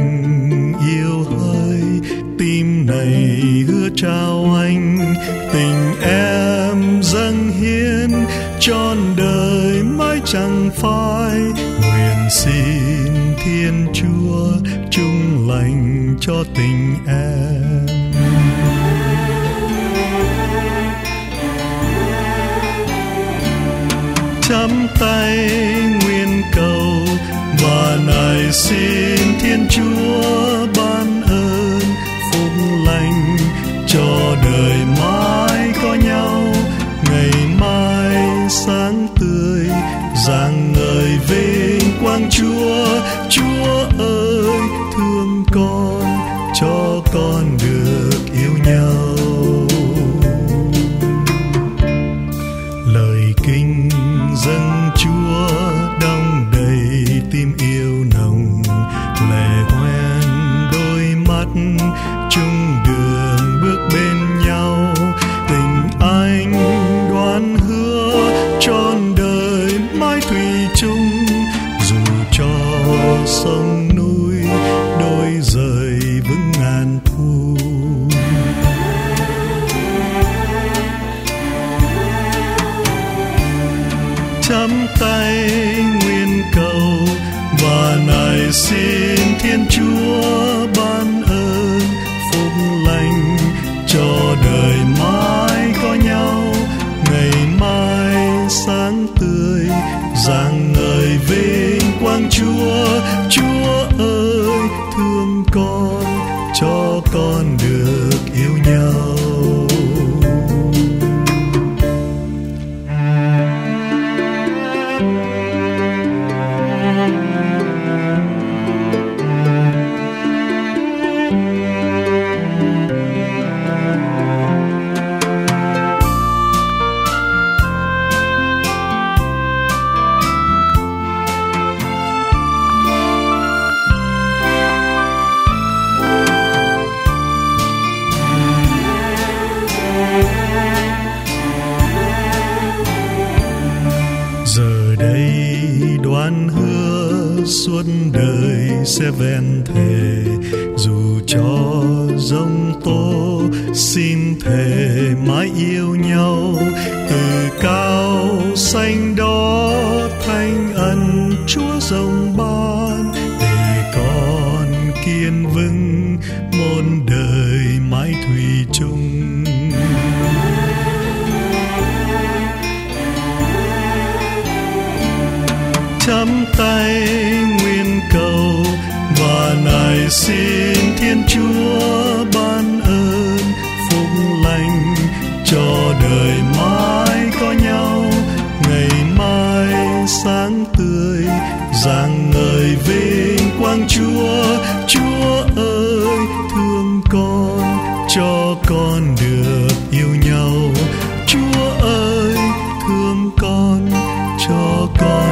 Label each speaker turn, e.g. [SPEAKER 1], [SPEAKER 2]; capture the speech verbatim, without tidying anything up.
[SPEAKER 1] tình yêu hỡi, tim này hứa trao anh tình em dâng hiến, trọn đời mãi chẳng phai. Nguyện xin Thiên Chúa chung lành cho tình em. Chắp tay nguyện cầu và nài xin Thiên Chúa ban ơn phúc lành cho đời mãi có nhau, ngày mai sáng tươi rạng ngời vinh quang Chúa. Chúa ơi thương con, cho con được yêu nhau. Lời kinh dâng Chúa đong đầy tim yêu nồng, lệ hoen đôi mắt chung đường bước bên nhau. Tình anh đoan hứa trọn đời mãi thủy chung, dù cho sông núi đôi rời vững ngàn thu. Chắp tay nguyện cầu và nài xin Thiên Chúa ban ơn phúc lành cho đời mãi có nhau, ngày mai sáng tươi rạng ngời vinh quang Chúa. Chúa ơi thương con, cho con được yêu nhau. Giờ đây đoan hứa suốt đời sẽ ven thề, dù cho giông tố xin thề mãi yêu nhau. Từ cao xanh đó thanh ân Chúa rộng ban, để con kiên vững muôn đời mãi thủy chung. Chắp tay nguyện cầu và nài xin Thiên Chúa ban ơn phúc lành cho đời mãi có nhau, ngày mai sáng tươi rạng ngời vinh quang Chúa. Chúa ơi thương con, cho con được yêu nhau. Chúa ơi thương con, cho con